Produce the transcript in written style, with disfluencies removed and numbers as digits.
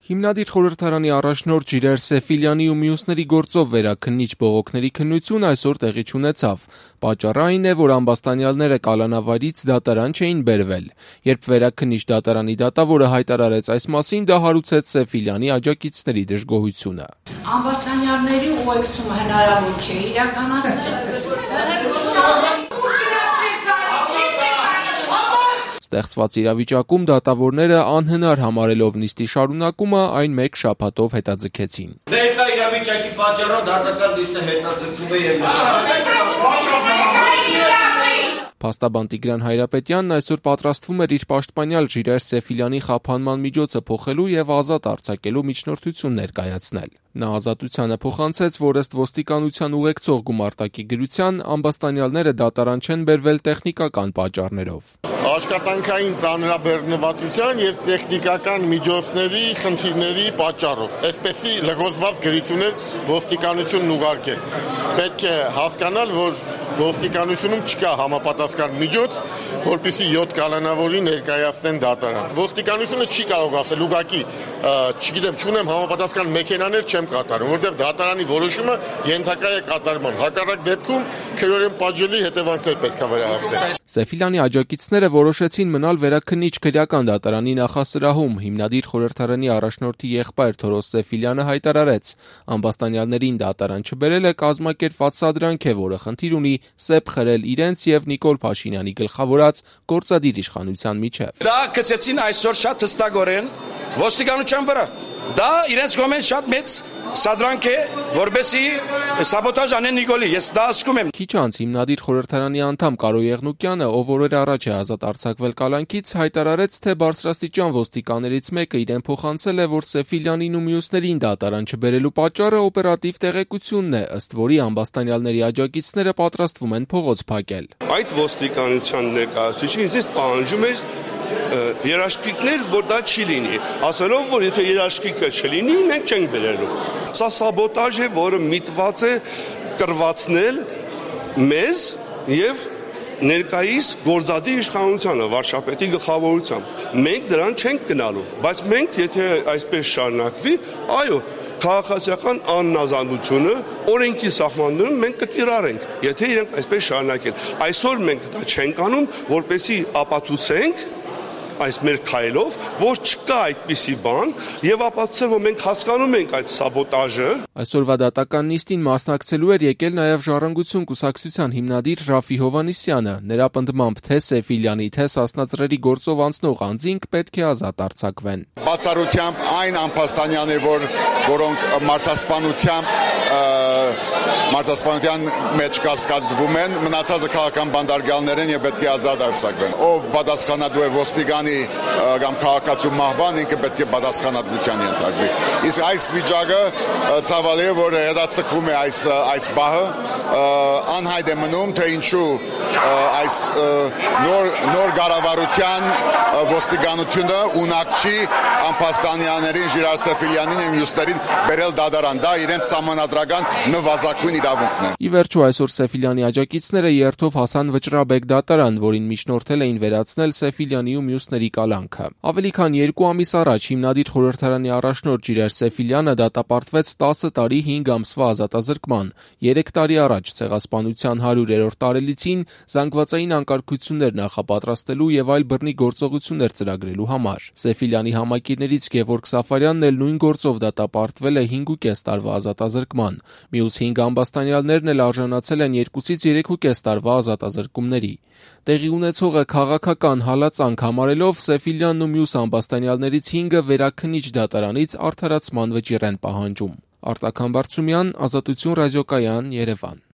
Հիմնադիր խորհրդարանի առաջնորդ Ժիրայր Սեֆիլյանի ու մյուսների գործով վերաքննիչ բողոքների քննություն այսօր տեղի չունեցավ։ Պատճառը այն է, որ ամբաստանյալները կալանավայրից դատարան չէին բերվել։ Երբ վերաքննիչ դատարանի դատավորը հայտարարեց այս մասին, դա հարուցեց Սեֆիլյանի աջակիցների դժգոհությունը։ Ամբաստանյալների ուղեկցումը հնարավոր չէ իրականացնել։ Ստեղծված իրավիճակում դատավորները անհնար համարելով նիստի շարունակումը այն մեկ շաբաթով հետաձգեցին։ Ներկա իրավիճակի պատճառով դատական նիստը հետաձգվում է եւ նշանակում Փաստաբան Տիգրան Հայրապետյանն այսօր պատրաստվում էր իր պաշտպանյալ Ժիրայր Սեֆիլյանի խափանման միջոցը փոխելու եւ ազատ արձակելու միջնորդություն ներկայացնել։ Նա ազատությանը փոխանցեց, որ ըստ ոստիկանության ուղեկցող գումարտակի գրության ամբաստանյալները դատարան չեն բերվել տեխնիկական պատճառներով։ Աշխատանքային ծանրաբեռնվածության եւ տեխնիկական միջոցների խնդիրների պատճառով։ Այսպեսի լղոզված գրություններ ոստիկանությունն ուղարկել։ Պետք է հասկանալ, որ ոստիկանությունում չկա համապատասխան միջոց, որպեսզի 7 կալանավորի ներկայացնեն դատարան։ Ոստիկանությունը չի կարող ասել ուղղակի, չգիտեմ, չունեմ համապատասխան մեքենաներ չեմ կատարում, որովհետև դատարանի որոշումը ենթակա է կատարման։ Հակառակ դեպքում քրեորեն պատժելի հետևանքներ պետք է վերահասնել։ Սեֆիլյանի աջակիցները որոշեցին մնալ վերաքննիչ քրեական դատարանի նախասրահում։ Հիմնադիր խորհրդարանի առաջնորդի եղբայր Թորոս Սեֆիլյանը հայտարարեց. ամբաստանյալներին դատարան չբերելը կազմակերպված սադրանք է, որը խնդիր ունի սեպ խրել իրենց եւ Նիկոլ Փաշինյանի գլխավորած գործադիր իշխանության միջև։ Դա գցեցին այսօր շատ հստակորեն ոստիկանության վրա։ Դա իրենց կողմից շատ մեծ սադրանք է, որբեսի սաբոտաժ անեն Նիկոլի, ես դա ասում եմ։ Քիչ անց հիմնադիր խորհրդարանի անդամ Կարո Եղնուկյանը, ով օրեր առաջ է ազատ արձակվել կալանքից, հայտարարեց, թե բարձրաստիճան ոստիկաններից մեկը իրեն փոխանցել է, որ Սեֆիլյանին ու մյուսներին դատարան չբերելու պատճառը օպերատիվ տեղեկությունն է, ըստ որի ամբաստանյալների աջակիցները պատրաստվում են փողոց փակել։ Այդ ոստիկանության ներկայացուցիչը ինձ պահանջում էր երաշխիքներ, որ դա չի լինի, ասելով, որ եթե երաշխիքը չլինի, մենք չենք բերելու։ Սա սաբոտաժ է, որը միտված է կրվածնել մեզ եւ ներկայիս գործադիր իշխանությանը, վարչապետի գլխավորությամբ։ Մենք դրան չենք գնալու, բայց մենք, եթե այսպես շարունակվի, այո, քաղաքացիական աննազանդությունը օրենքի սահմաններում մենք կկիրառենք, եթե իրենք այսպես շարունակեն։ Այսօր մենք դա չենք անում, որպեսզի ապացուցենք այս մեր քայլով, որ չկա այդպիսի բան եւ ապացուցել, որ մենք հասկանում ենք այդ սաբոտաժը։ Այսօրվա դատական նիստին մասնակցելու էր եկել նաեւ Ժառանգություն կուսակցության հիմնադիր Ռաֆի Հովհաննիսյանը։ Նրա պնդմամբ թե Սեֆիլյանի, թե Սասնածրերի գործով անցնող անձինք պետք է ազատ արձակվեն։ Բացառությամբ այն ամբաստանյաներ, որոնք մարդասպանության մեջ կասկածվում են, մնացածը քաղաքական բանդարգալներ են եւ պետք է ազատ արձակվեն։ Ով պատասխանատու է ոստիկանի կամ քաղաքացու մահվան, ինքը պետք է պատասխանատվության ենթարկվի։ Իսկ այս վիճակը ցավալի է, որ հետաձգվում է այս բահը, անհայտ է մնում, թե ինչու այս նոր կառավարության ոստիկանությունը ունակ չի ամբաստանյալներին Ժիրայր Սեֆիլյանին եւ մյուսներին բերել դատարան։ Դա իրենց սահմանադրական նվազագույն իրավունքն է։ Ի վերջո այսօր Սեֆիլյանի աջակիցները երթով հասան Վճռաբեկ դատարան, որին միջնորդել էին վերացնել Սեֆիլյանի ու մյուսների կալանքը։ Ավելի քան 2 ամիս առաջ հիմնադիր խորհրդարանի առաջնորդ Ժիրայր Սեֆիլյանը դատապարտվեց 10 տարի 5 ամսվա ազատազրկման։ 3 տարի առաջ ցեղասպանության 100-րդ տարելիցին զանգվածային անկարգություններ նախապատրաստելու եւ այլ բռնի գործողություններ ծրագրելու համար։ Սեֆիլյանի համակիրներից Գևորգ Սաֆարյանն էլ նույն գործով դատապարտվել է 5.5 տարվա ազատազրկման։ Մյուս 5 ամբաստանյալներն էլ արժանացել են 2-ից 3.5 տարվա ազատազրկումների։ Տեղի ունեցողը քաղաքական հալածանք համարելով Սեֆիլյանն ու մյուս ամբաստանյալներից 5-ը վերաքննիչ դատարանից արդարացման վճիռ են պահանջում։ Արտակ Համբարձումյան, Ազատություն ռադիոկայան, Երևան։